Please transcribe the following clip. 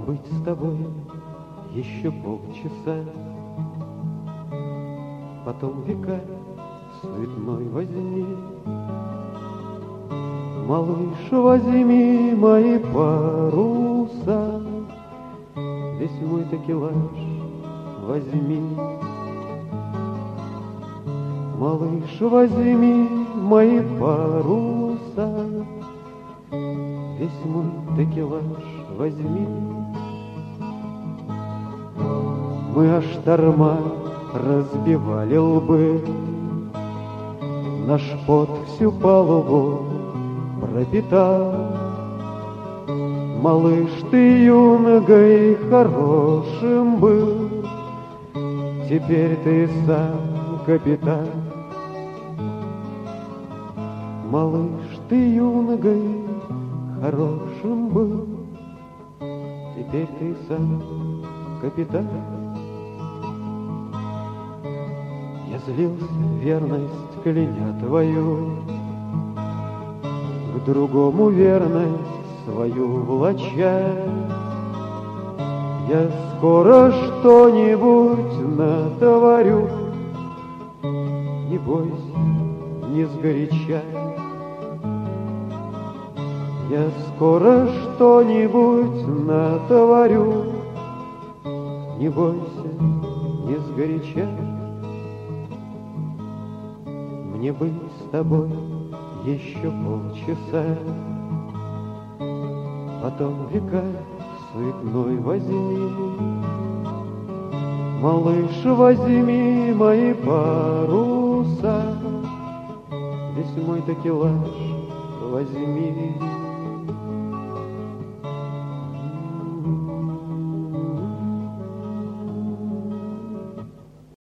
Побыть с тобой еще полчаса, потом века суетной возьми. Малыш, возьми мои паруса, весь мой такелаж возьми. Малыш, возьми мои паруса, весь мой такелаж возьми. Мы о штормах разбивали лбы, наш пот всю палубу пропитал. Малыш, ты юнгой хорошим был, теперь ты сам капитан. Малыш, ты юнгой хорошим был, теперь ты сам капитан. Я злился, верность кляня твою, к другому верность свою влача. Я скоро что-нибудь натворю, не бойся, не сгоряча. Я скоро что-нибудь натворю, не бойся, не сгоряча. Мне быть с тобой еще полчаса, потом века суетной возьми. Малыш, возьми мои паруса, весь мой такелаж возьми.